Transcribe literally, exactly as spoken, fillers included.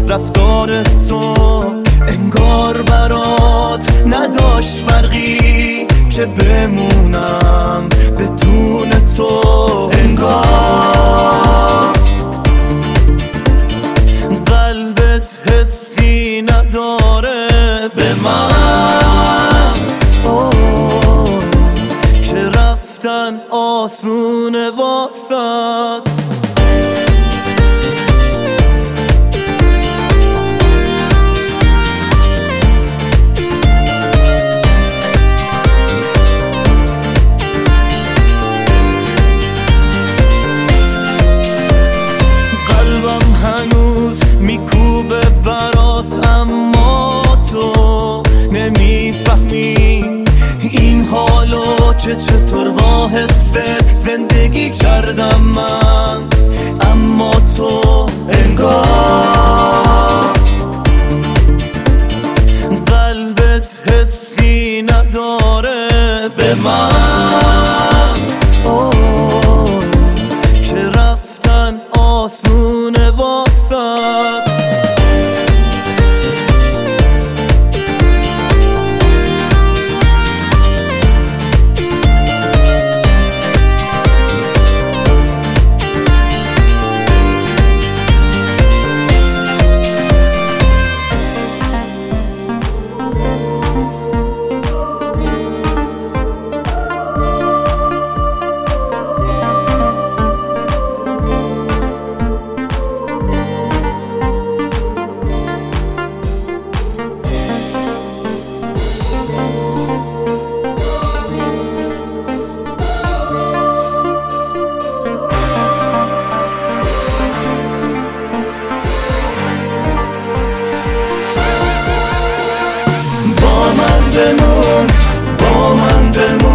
رفتار تو انگار برات نداشت فرقی که بمونم بدون تو. انگار قلبت حسی نداره به من، اوه که رفتن آسونه واسات. هنوز میکوبه برات اما تو نمیفهمی این حالو که چطور با حست زندگی کردم من. اما تو انگار قلبت حسی نداره به من، اوه که رفتن آسونه واسات. با من بمون، با من بمون.